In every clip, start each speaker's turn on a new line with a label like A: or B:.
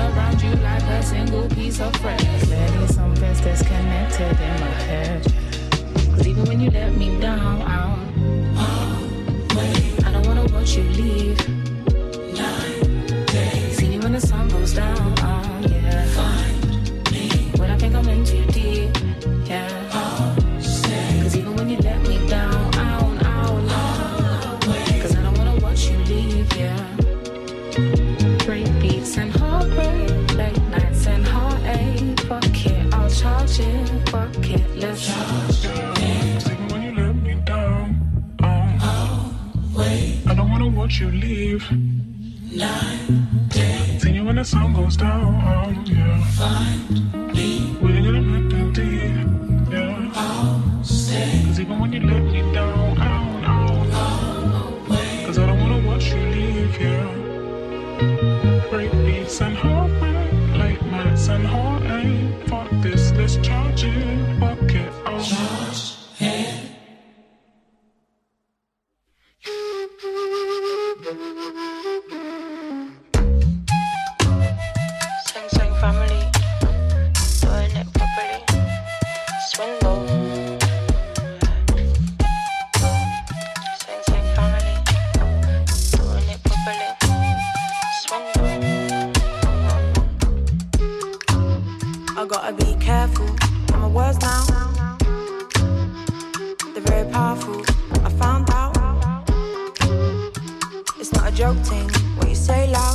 A: around you like a single piece of bread. Clearly something's disconnected in my head. Cause even when you let me down, I don't wanna watch you leave. 9 days. See you when the sun goes down, yeah. Find me when I think I'm in too deep, yeah. Cause even when you let me down, cause I don't wanna watch you leave, yeah. Break beats and heartbreak, late nights and heartache. Fuck it, I'll charge it, fuck it, let's charge it.
B: Even when you let me down, I don't wanna watch you leave. 9 days. See you when the sun goes down, yeah. Find me. We're gonna make that deep, yeah. I'll stay. Cause even when you let me down, cause I don't wanna watch you leave, yeah. Break beats and heartbreak, late nights and heartache. Fuck this, let's charge it, fuck it, charge it.
C: Sing family, doing it properly. Swindle. Sing family, doing it properly. Swindle. I gotta be careful with my words now. They're very powerful. I found out it's not a joke thing what you say loud.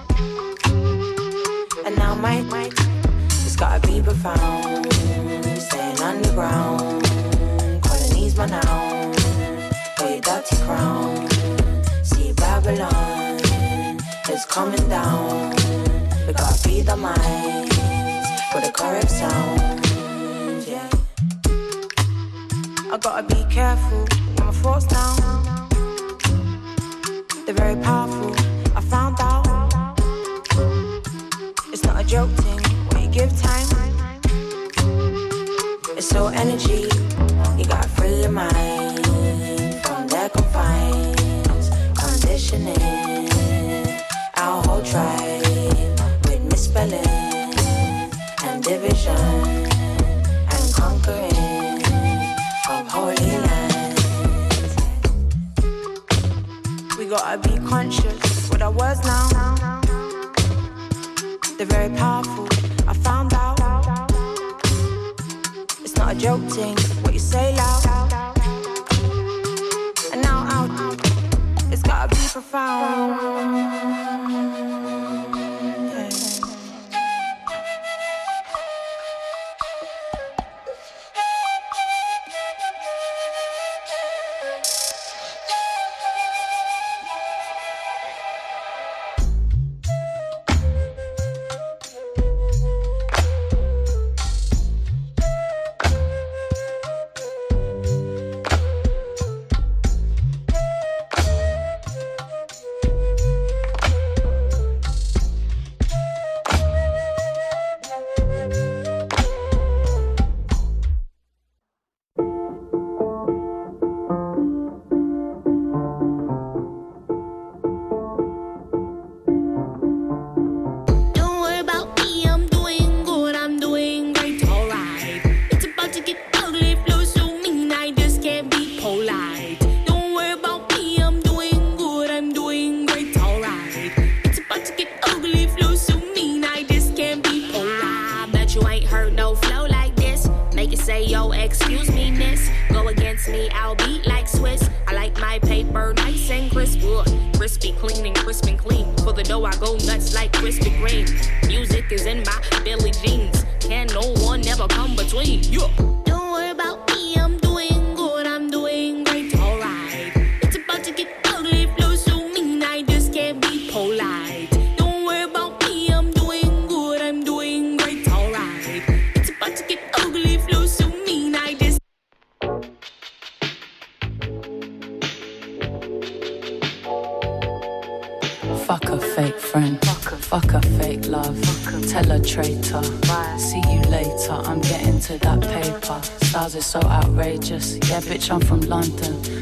C: And now my it's gotta be profound. Staying underground, colonies my noun. Wear your dirty crown. See Babylon is coming down. We gotta feed the minds for the correct sound. Yeah. I gotta be careful with my thoughts now. They're very powerful. I found out it's not a joke thing when you give time. It's so energy. You gotta free your mind from their confines, conditioning. Our whole tribe with misspelling and division and conquering of holy lands. We gotta be conscious with our words now. They're very powerful. I found out it's not a joke thing what you say loud. And now out, it's gotta be profound.
D: Fuck a fake friend, fuck a fake love, tell a traitor, see you later, I'm getting to that paper, stars are so outrageous, yeah bitch I'm from London,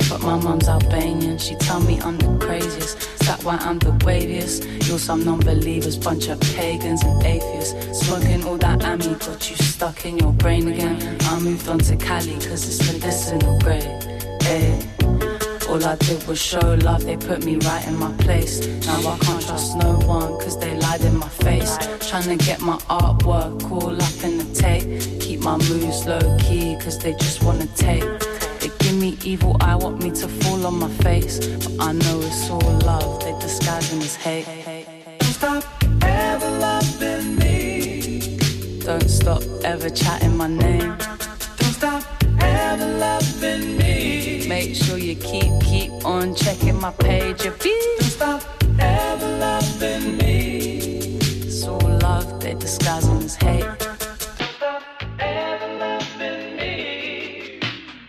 D: but my mum's Albanian. She tell me I'm the craziest, is that why I'm the waviest? You're some non-believers, bunch of pagans and atheists. Smoking all that ammy got you stuck in your brain again. I moved on to Cali cause it's medicinal grade. Hey. All I did was show love, they put me right in my place. Now I can't trust no one, cause they lied in my face. Trying to get my artwork all up in the tape. Keep my moves low key, cause they just wanna take. They give me evil eye, want me to fall on my face. But I know it's all love, they disguising as hate.
E: Don't stop ever loving me.
D: Don't stop ever chatting my name.
E: Don't stop ever loving me.
D: Make sure you keep on checking my page.
E: Don't stop ever loving me.
D: It's all love, they disguising as hate.
E: Don't stop ever loving me.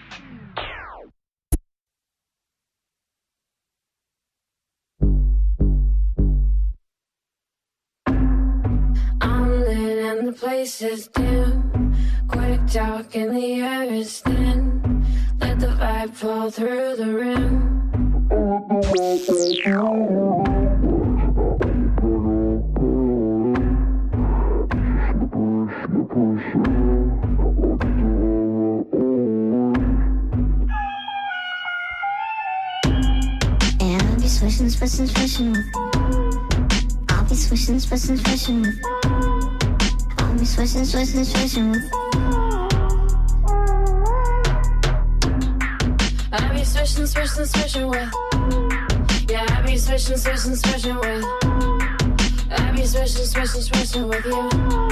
C: I'm lit and the place is dim. Quick talk in the air is thin. Let the vibe fall through the rim.
F: And I'll be swishing with. I'll be swishing with. I'll be swishing with.
C: I be swishing with. Yeah, I be swishing with. I be swishing with you.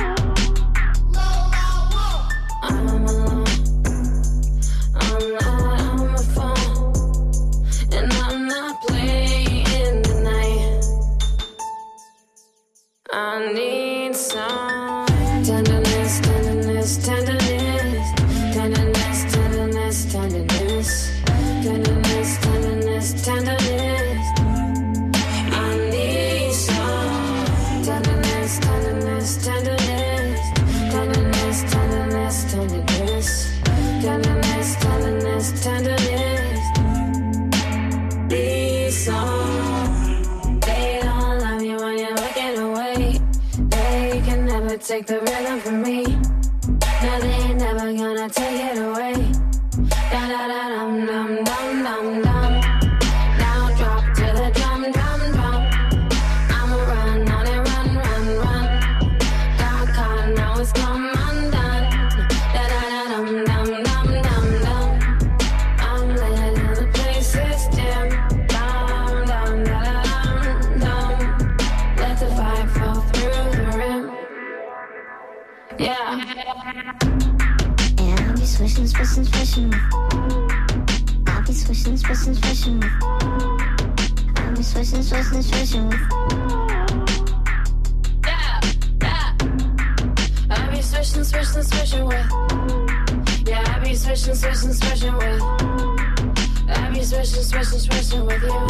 C: I'm alone. I'm not on my phone. And I'm not playing tonight. I need some tenderness, tenderness, tenderness. Tenderness, tenderness, tenderness. Tenderness, tenderness, tenderness. I need some tenderness, tenderness, tenderness. Tenderness, tenderness, tenderness. Tenderness, tenderness, tenderness. Need some. They don't love you when you're looking away. They can never take the rhythm from me. No, they ain't never gonna take it away. Da da da dum dum dum dum dum. Now drop to the drum drum drum. I'ma run on it, run. Got caught, now it's come undone. Da da da dum dum dum dum dum. I'm lit and the place is dim. Dum dum da da dum dum. Let the vibe fall through the rim. Yeah.
F: And I'll be swishing with. I'll be swishing with. I'll be swishing with.
C: Yeah. I be swishing with. Yeah, I be swishing with. I be swishing with you.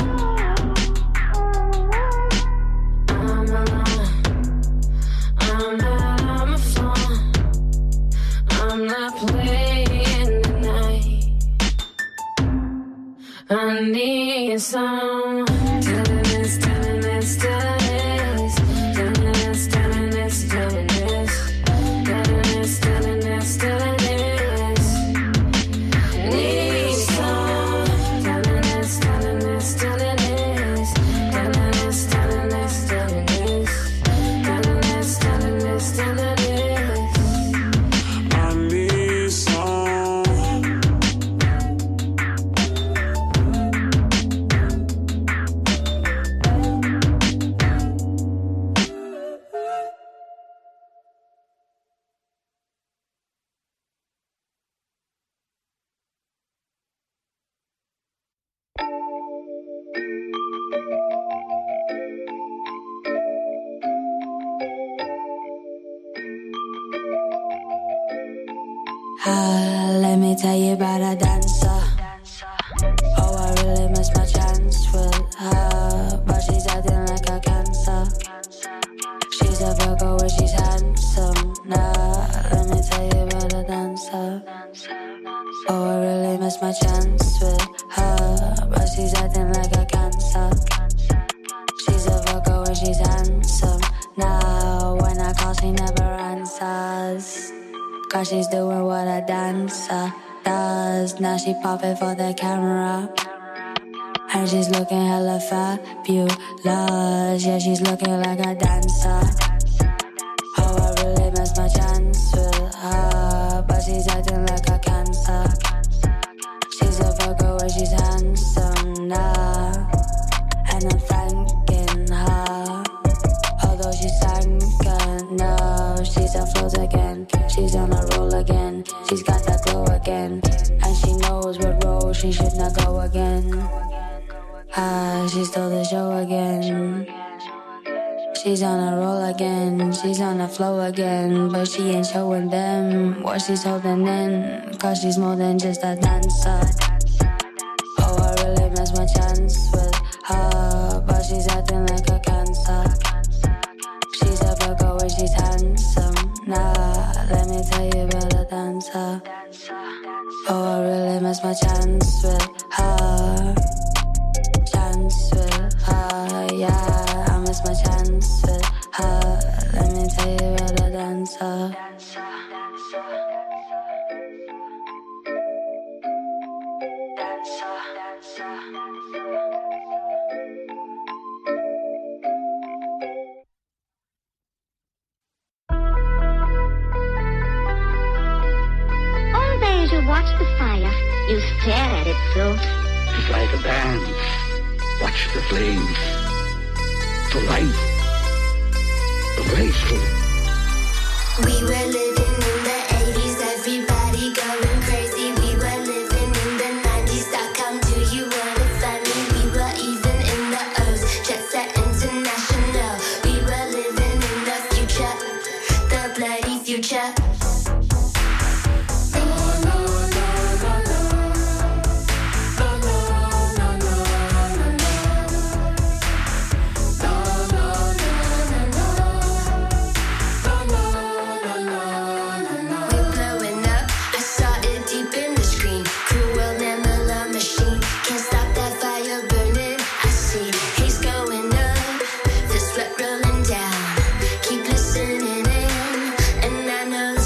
C: I'm alone. I'm not on my phone. I'm not playing tonight. I need some tenderness, tenderness, tenderness. Tenderness, tenderness, tenderness. Tenderness, tenderness, tenderness. Need some tenderness, tenderness, tenderness. Tenderness, tenderness, tenderness. Tenderness, tenderness, tenderness.
B: I need some.
C: Let me tell you about a dancer. Oh, I really missed my chance with her, but she's acting like a cancer. She's a Virgo when she's handsome. Nah, let me tell you about a dancer. Oh, I really missed my chance with her,
G: call, she never answers. Cause she's doing what a dancer does. Now she popping for the camera. And she's looking hella fabulous. Yeah, she's looking like a dancer. Oh, I really missed my chance with her. But she's acting like a cancer. She's a Virgo and she's handsome now. And I'm thanking her. Although she's sunken, no, she's afloat again. She's on a roll again. She's got that glow again. And she knows what road she should not go again. She stole the show again. She's on a roll again. She's on the flow again. But she ain't showing them what she's holding in. Cause she's more than just a dancer. Oh, I really missed my chance with her. But she's acting like a cancer. She's a Virgo and she's handsome. Nah, let me tell you about a dancer. Oh, I really missed my chance with her. Yeah, I miss my chance with her. Let me tell you about a dancer.
F: All day as you watch the fire, you stare at it float.
H: It's like a dance. Watch the flames. The light. The graceful.
I: We were living in the 80s, everybody going crazy. We were living in the 90s, .com, do you wanna find me? We were even in the O's, jet set international. We were living in the future, the bloody future. Rolling down, keep listening in, and I know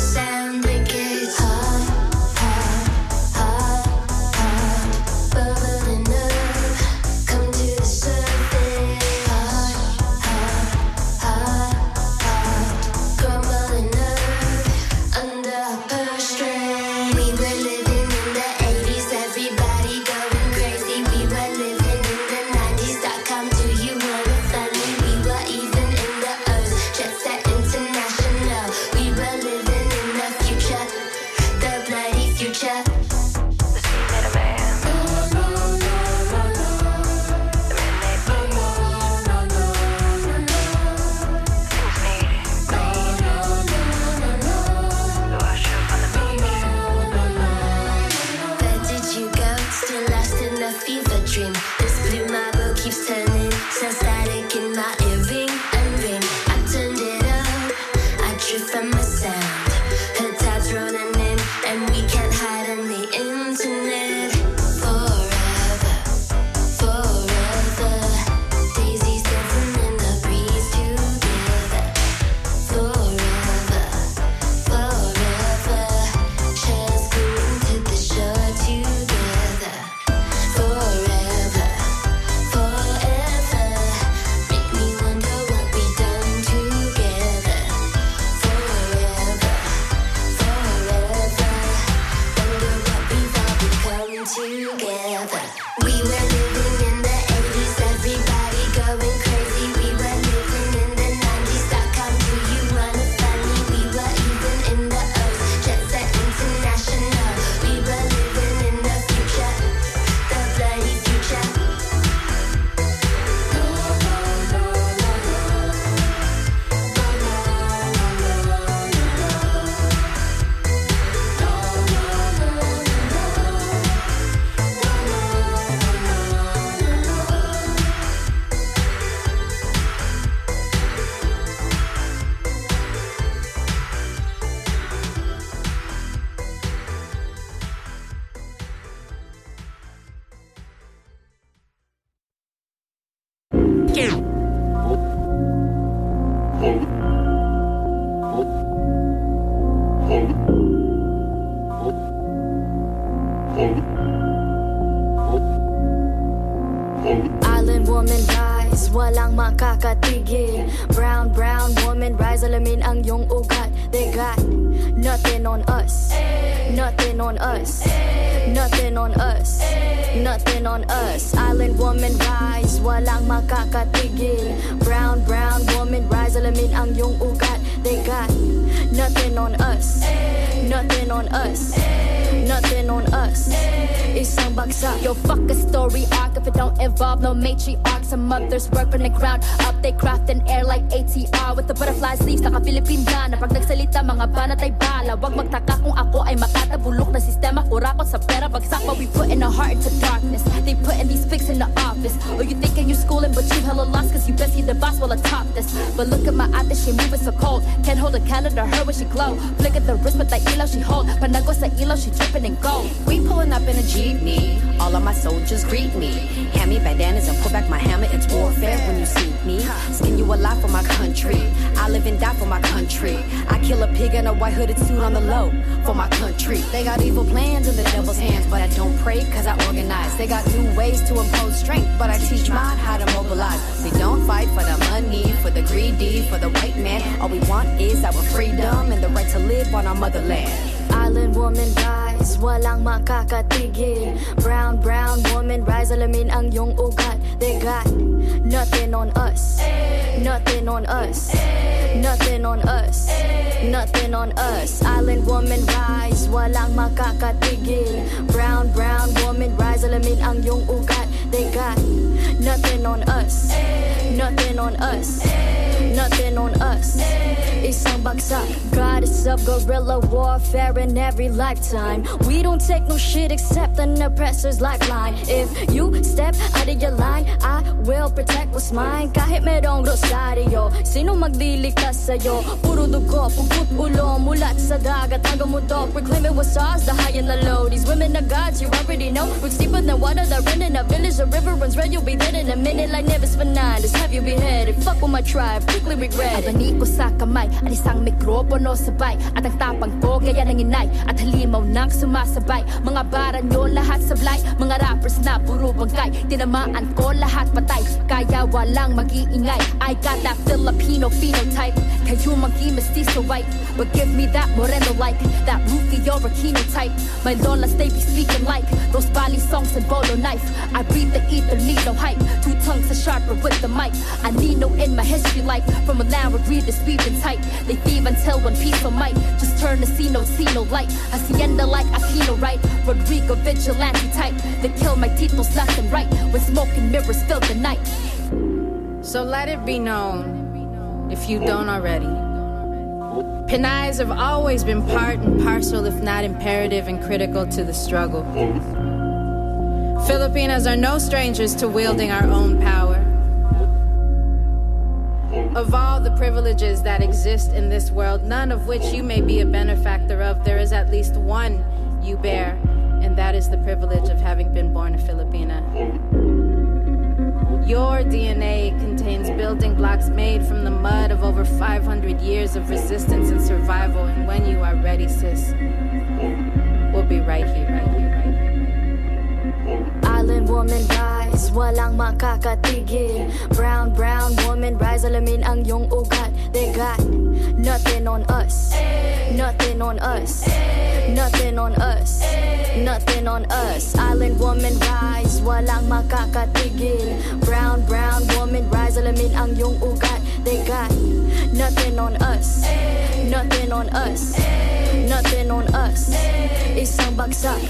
J: woman, rise, alamin ang iyong ugat. They got nothing on us, nothing on us, nothing on us, nothing on us. Island woman, rise, walang makakatigil. Brown, brown woman, rise, alamin ang iyong ugat. They got nothing on us, nothing on us, nothing on us. Isang bagsak. Yo, fuck a story arc if it don't involve no matriarch. Some mothers work from the ground up, they craft an air like ATR with the butterfly sleeves. Naka-Philippine na pag nagsalita mga banat ay bala. Wag magtaka kung ako ay makatabulok na sistema. Kurakot sa pera bagsak, but we put in our heart into darkness. They putting these pigs in the office. Or you thinking you schooling but you hella lost cause you busy the boss while I top this. But look at my ate, she moving so cold. Can't hold a candle to her when she glow. Flick at the wrist but the ilaw she hold. Panago sa ilaw, she dripping in gold.
K: We pulling up in a jeepney. All of my soldiers greet me. Hand me bandanas and pull back my hammer. It's warfare when you see me. Skin you alive for my country. I live and die for my country. I kill a pig in a white hooded suit on the low for my country. They got evil plans in the devil's hands, but I don't pray cause I organize. They got new ways to impose strength, but I teach mine how to mobilize. We don't fight for the money, for the greedy, for the white man. All we want is our freedom and the right to live on our motherland.
J: Island woman, rise, walang makakatigil. Brown, brown woman, rise, alamin ang iyong ugat. They got nothing on us, nothing on us, nothing on us, nothing on us. Island woman, rise, walang makakatigil. Brown, brown woman, rise, alamin ang iyong ugat. They got nothing on us, nothing on us, nothing on us. Isang bagsak. Goddess of guerrilla warfare in every lifetime. We don't take no shit except an oppressor's lifeline. If you step out of your line, I will protect what's mine. Kahit merong rosaryo, sino magliligtas sa'yo? Puro dugo, pugot ulo, mulat sa dagat hanggang mundo. Proclaim it was ours, the high and the low. These women are gods, you already know. Roots deeper than water, they're in a village. A river runs red, you'll be dead in a minute. Like Nevis Fernandez, have you beheaded? Fuck with my tribe, quickly regret it. Abani ko sa kamay, at isang mikropono sabay. At ang tapang ko, gaya ng inay. At halimaw nang sumasabay. Mga bara nyo lahat sablay. Mga rappers na puro bangkay. Tinamaan ko lahat patay. Kaya walang mag-iingay. I got that Filipino phenotype. Kayo mag-i-mestizo white. But give me that moreno like that Rufio Aquino type. My lolas they be speaking like those Bali songs and bolo knife. I breathe the ether, need no hype. Two tongues are sharper with the mic. I need no in my history like from a land where greed is weaving tight. They thieve until one piece of might. Just turn to see no light. Hacienda like Aquino, right? Rodrigo vigilante type. They kill my titles left and right. When smoke and mirrors fill the night.
K: So let it be known, if you don't already, Pinayas have always been part and parcel, if not imperative and critical to the struggle. Filipinas are no strangers to wielding our own power. Of all the privileges that exist in this world, none of which you may be a benefactor of, there is at least one you bear, and that is the privilege of having been born a Filipina. Your DNA contains building blocks made from the mud of over 500 years of resistance and survival, and when you are ready, sis, we'll be right here, right here, right here.
J: Island woman, rise, walang makakatigil. Brown, brown woman, rise, alamin ang iyong ugat. They got nothing on us, nothing on us, nothing on us, nothing on us. Island woman, rise, walang makakatigil. Brown, brown woman, rise, alamin ang iyong ugat. They got nothing on us, nothing on us, nothing on us. Isang bagsak.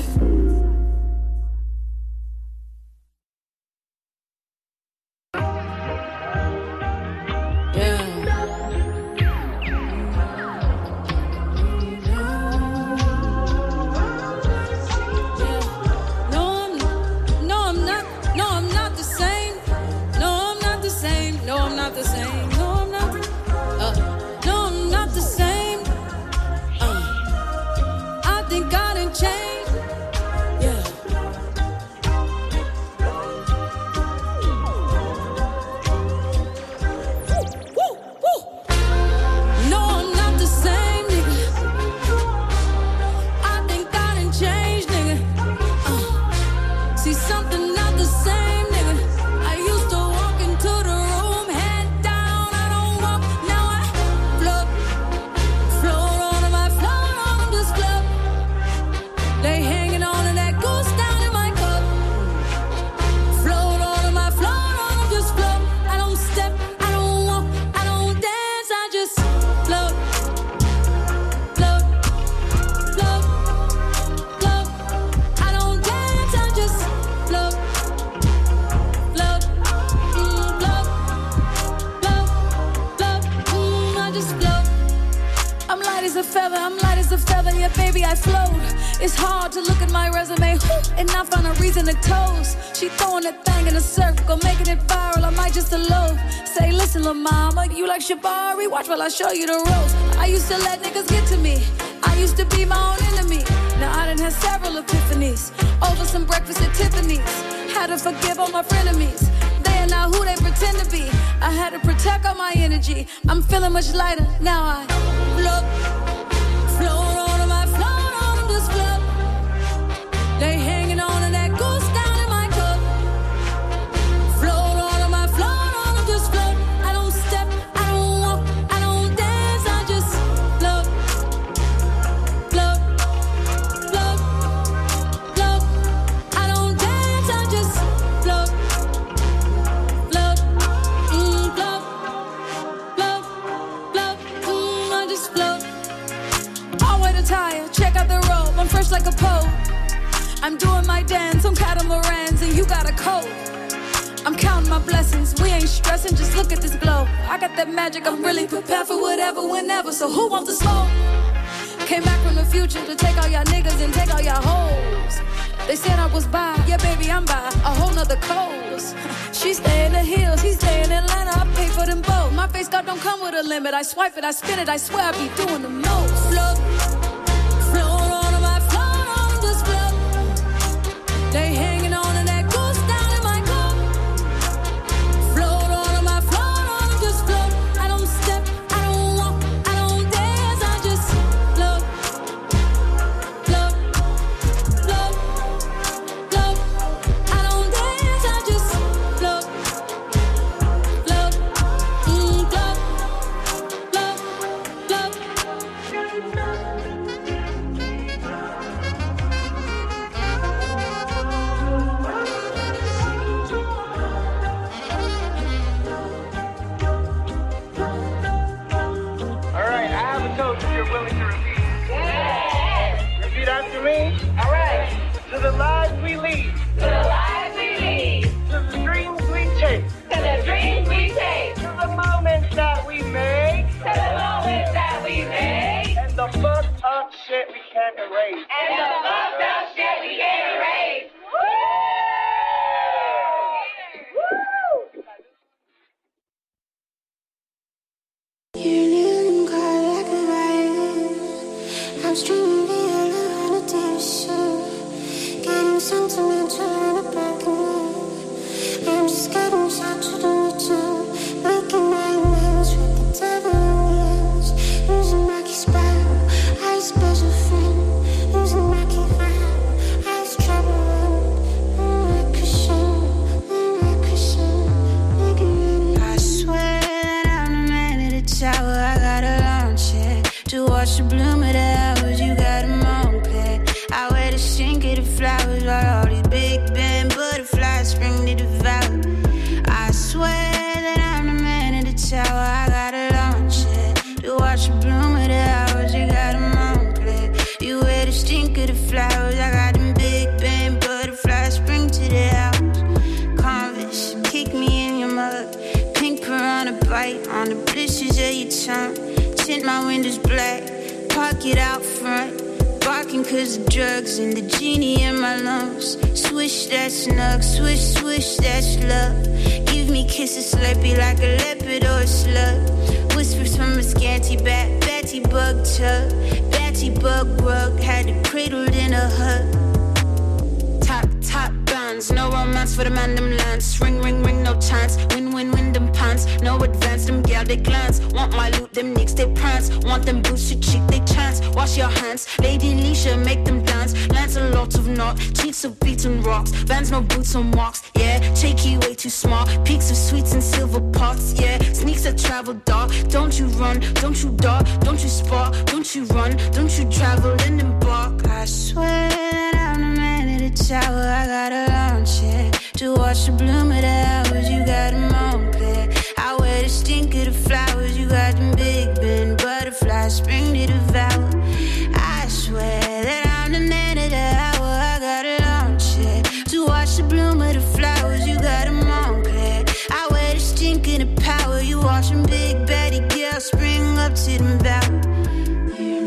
L: light as a feather, I'm light as a feather, yeah baby I float. It's hard to look at my resume and not find a reason to toast. She throwing that thing in a circle, making it viral, I might just elope. Say listen lil' mama, you like Shabari, watch while I show you the ropes. I used to let niggas get to me, I used to be my own enemy. Now I done had several epiphanies, over some breakfast at Tiffany's. Had to forgive all my frenemies, they are not who they pretend to be. I had to protect all my energy, I'm feeling much lighter, now I float. Float on them, I float on them, just float. They hanging on to that goose down in my cup. Float on them, I float on them, just float. I don't step, I don't walk, I don't dance, I just float. Float, float, float. I don't dance, I just float. Float, float, float, float, I just float. I'll wear the tire, check out the robe, I'm fresh like a pope. I'm doing my dance on catamarans and you got a coat. I'm counting my blessings, we ain't stressing, just look at this glow. I got that magic, I'm really prepared for whatever, whenever, so who wants to smoke? Came back from the future to take all y'all niggas and take all y'all hoes. They said I was by, yeah baby I'm by a whole nother coast. She stay in the hills, he stay in Atlanta, I pay for them both. My face card don't come with a limit, I swipe it, I spin it, I swear I be doing the most. Float, float on them, I float on them, just float. They hanging on to that goose down in my cup. Float on them, I float on them, just float. I don't step, I don't walk, I don't dance, I just float. Float, float, float. I don't dance, I just float. Float, float, float, float.
E: All right, I have a toast if you're willing to repeat. Yes. Repeat after me. All right. To the lives we lead. To the lives we lead. To the dreams we chase. To the dreams we chase. To the moments that we make. To the moments that we make. And the fucked up shit we can't erase. And the fucked up shit we can't erase.
F: I'm streaming via on a TV show, getting sentimental in the back of me. I'm just getting shot to the return, making nightmares with the devil in the ends. Using my key spiral, I a special friend. Using my key vibe, I was trouble. Like Christian, I swear that I'm the man at the tower. I got a launch it to watch the bloom of the hours. You got them on pad. I wear the stink of the flowers while all these big band butterflies spring to devour. I swear that I'm the man in the tower. I got a launch it to watch the bloom of the hours. You got them on pad. You wear the stink of the flowers. I got them big band butterflies spring to the hours. Converse, kick me in your mug. Pink piranha bite on the blisters of your tongue. Tint my windows black, pocket out front. Barking cause of drugs and the genie in my lungs. Swish that snug, swish, swish that love. Give me kisses slurpy like a leopard or a slug. Whispers from a scanty back, Betty bug tub. Betty bug rug, had it cradled in a hut. Top bands, no romance for the man them lands. Ring, ring, ring, no chance. Win, win, win them pants. No advance, them gal they glance. Want my loot, them nicks they prance. Want them boots to cheat they chance. Wash your hands, Lady Leisha make them dance. Lands a lot of knot, cheats of beaten rocks. Vans no boots on walks, yeah. Cheeky way too smart. Peaks of sweets and silver pots, yeah. Sneaks that travel dark. Don't you run, don't you dart, don't you spark, don't you run, don't you travel and embark. I swear that I'm the man in the tower. I got a launch it to watch the bloom of the hours. You got them on pad. I wear the stink of the flowers. You got them big bend butterflies spring to devour. I swear that I'm the man of the hour. I got a launch it to watch the bloom of the flowers. You got them on pad. I wear the stink of the power. You watch them big baddie girls spring up to them bow.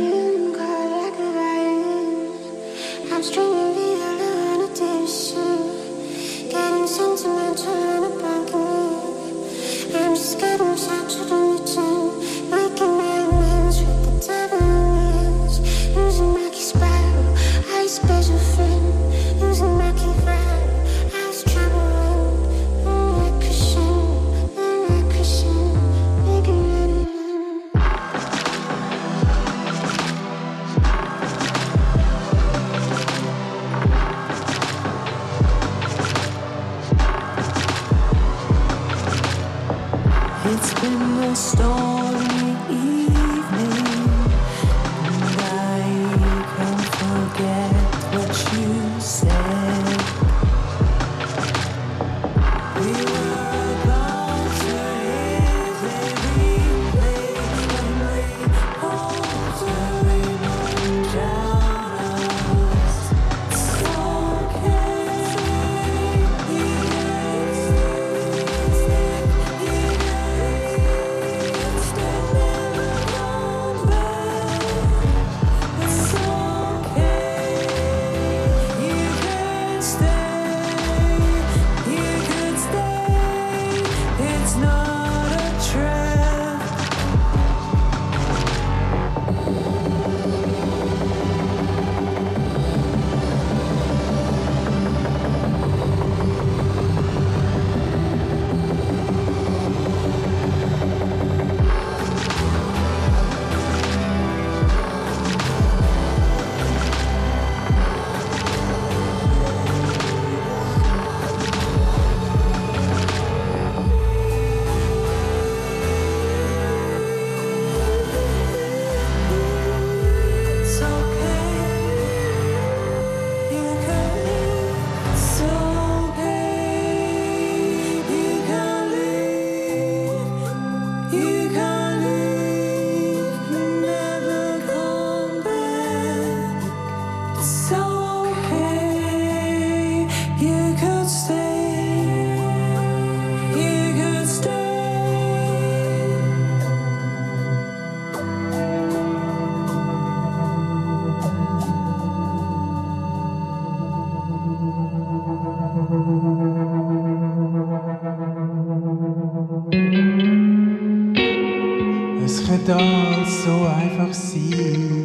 M: soll's so einfach sein.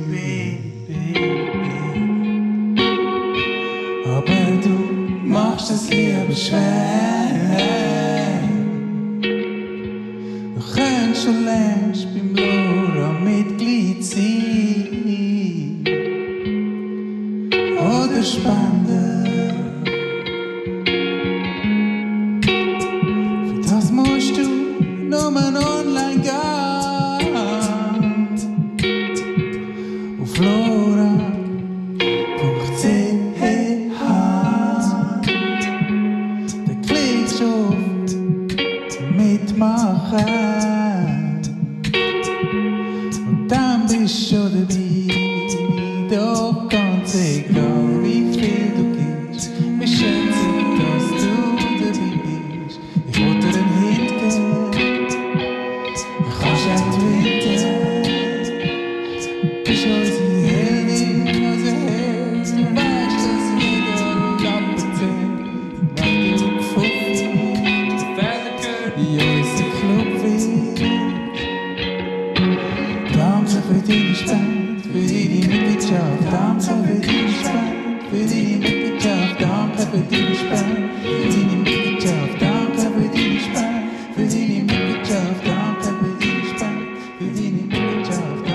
M: Aber du machst es lieber schwer. Du könntest schon längst beim Lora Mitglied sein. Oder spenden. Für das musst du nur online gehen. Auf lora.ch. Dann klickst du auf Mitmachen. Und dann bist du schon dabei. Doch ganz egal, wie viel du gibst. Wir schätzen, dass du dabei bist. Ich wollte dir einen Hit geben. Du kannst auch twittern. Bist unsere Heldin, unser Held. Du weißt, dass jeder Lampe zählt. Weil du gepfupft in unseren Club willst. Danke für deine Spende, für deine Mitgliedschaft. Danke für deine